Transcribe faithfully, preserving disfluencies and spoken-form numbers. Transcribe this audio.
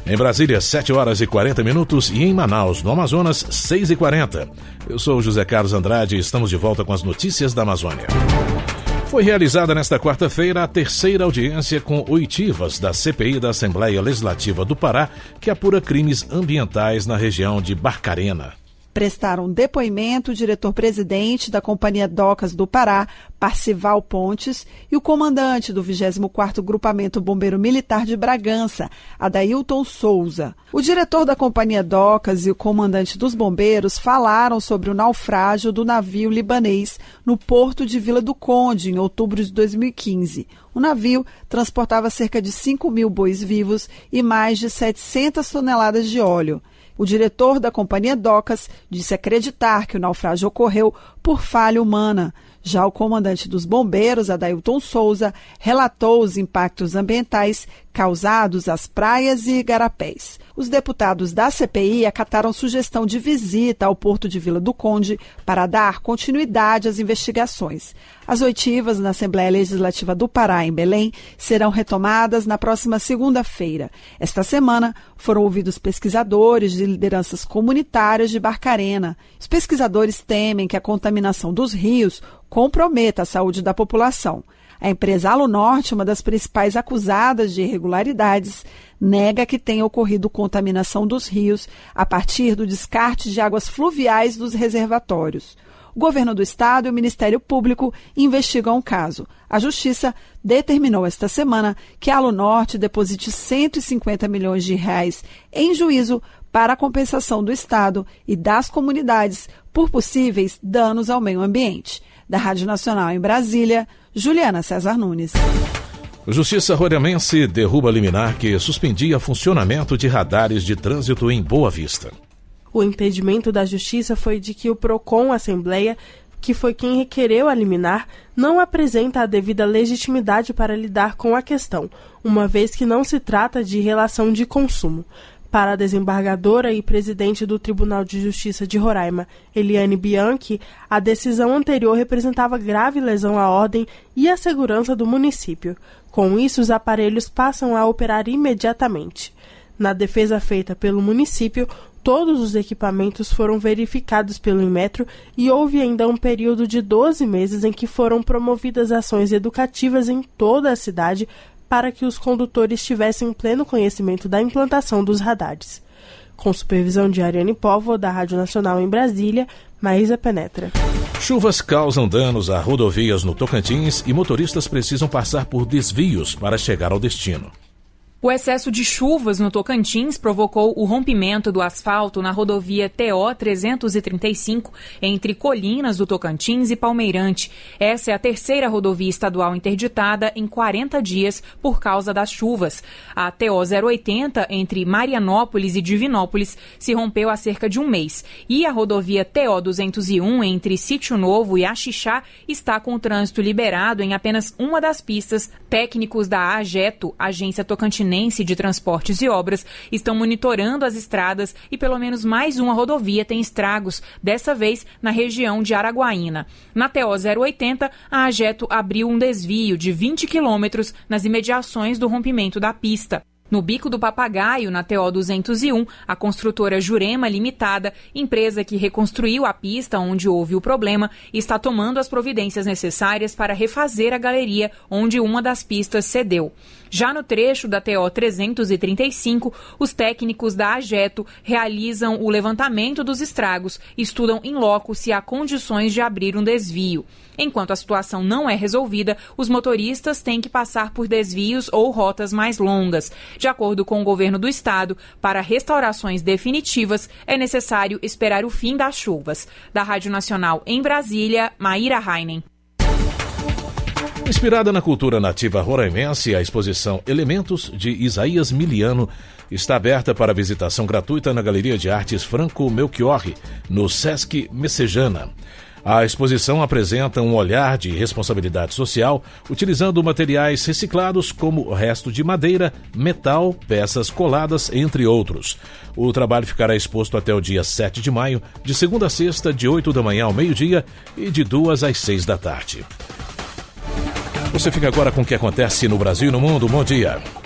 Em Brasília, sete horas e quarenta minutos e em Manaus, no Amazonas, seis e quarenta. Eu sou José Carlos Andrade e estamos de volta com as notícias da Amazônia. Foi realizada nesta quarta-feira a terceira audiência com oitivas da C P I da Assembleia Legislativa do Pará, que apura crimes ambientais na região de Barcarena. Prestaram depoimento o diretor-presidente da Companhia Docas do Pará, Parcival Pontes, e o comandante do vigésimo quarto Grupamento Bombeiro Militar de Bragança, Adailton Souza. O diretor da Companhia Docas e o comandante dos bombeiros falaram sobre o naufrágio do navio libanês no porto de Vila do Conde, em outubro de dois mil e quinze. O navio transportava cerca de cinco mil bois vivos e mais de setecentas toneladas de óleo. O diretor da Companhia Docas disse acreditar que o naufrágio ocorreu por falha humana. Já o comandante dos bombeiros, Adailton Souza, relatou os impactos ambientais causados às praias e igarapés. Os deputados da C P I acataram sugestão de visita ao porto de Vila do Conde para dar continuidade às investigações. As oitivas na Assembleia Legislativa do Pará, em Belém, serão retomadas na próxima segunda-feira. Esta semana foram ouvidos pesquisadores de lideranças comunitárias de Barcarena. Os pesquisadores temem que a contaminação dos rios comprometa a saúde da população. A empresa Alunorte, uma das principais acusadas de irregularidades, nega que tenha ocorrido contaminação dos rios a partir do descarte de águas fluviais dos reservatórios. O governo do estado e o Ministério Público investigam o caso. A Justiça determinou esta semana que a Alunorte deposite cento e cinquenta milhões de reais em juízo para a compensação do estado e das comunidades por possíveis danos ao meio ambiente. Da Rádio Nacional em Brasília, Juliana César Nunes. Justiça Roraimense derruba liminar que suspendia funcionamento de radares de trânsito em Boa Vista. O entendimento da Justiça foi de que o PROCON Assembleia, que foi quem requereu a liminar, não apresenta a devida legitimidade para lidar com a questão, uma vez que não se trata de relação de consumo. Para a desembargadora e presidente do Tribunal de Justiça de Roraima, Eliane Bianchi, a decisão anterior representava grave lesão à ordem e à segurança do município. Com isso, os aparelhos passam a operar imediatamente. Na defesa feita pelo município, todos os equipamentos foram verificados pelo Inmetro e houve ainda um período de doze meses em que foram promovidas ações educativas em toda a cidade para que os condutores tivessem pleno conhecimento da implantação dos radares. Com supervisão de Ariane Póvoa, da Rádio Nacional em Brasília, Maísa Penetra. Chuvas causam danos a rodovias no Tocantins e motoristas precisam passar por desvios para chegar ao destino. O excesso de chuvas no Tocantins provocou o rompimento do asfalto na rodovia T O trezentos e trinta e cinco, entre Colinas do Tocantins e Palmeirante. Essa é a terceira rodovia estadual interditada em quarenta dias por causa das chuvas. A T O zero oitenta, entre Marianópolis e Divinópolis, se rompeu há cerca de um mês. E a rodovia T O duzentos e um, entre Sítio Novo e Axixá, está com o trânsito liberado em apenas uma das pistas. Técnicos da AGETO, Agência Tocantinense de Transportes e Obras, estão monitorando as estradas e pelo menos mais uma rodovia tem estragos, dessa vez na região de Araguaína. Na T O zero oitenta, a AGETO abriu um desvio de vinte quilômetros nas imediações do rompimento da pista. No Bico do Papagaio, na T O duzentos e um, a construtora Jurema Limitada, empresa que reconstruiu a pista onde houve o problema, está tomando as providências necessárias para refazer a galeria onde uma das pistas cedeu. Já no trecho da T O trezentos e trinta e cinco, os técnicos da AGETO realizam o levantamento dos estragos e estudam em loco se há condições de abrir um desvio. Enquanto a situação não é resolvida, os motoristas têm que passar por desvios ou rotas mais longas. De acordo com o governo do estado, para restaurações definitivas, é necessário esperar o fim das chuvas. Da Rádio Nacional em Brasília, Maíra Heinen. Inspirada na cultura nativa roraimense, a exposição Elementos, de Isaías Miliano, está aberta para visitação gratuita na Galeria de Artes Franco Melchiorre, no Sesc Messejana. A exposição apresenta um olhar de responsabilidade social, utilizando materiais reciclados como resto de madeira, metal, peças coladas, entre outros. O trabalho ficará exposto até o dia sete de maio, de segunda a sexta, de oito da manhã ao meio-dia e de duas às seis da tarde. Você fica agora com o que acontece no Brasil e no mundo. Bom dia.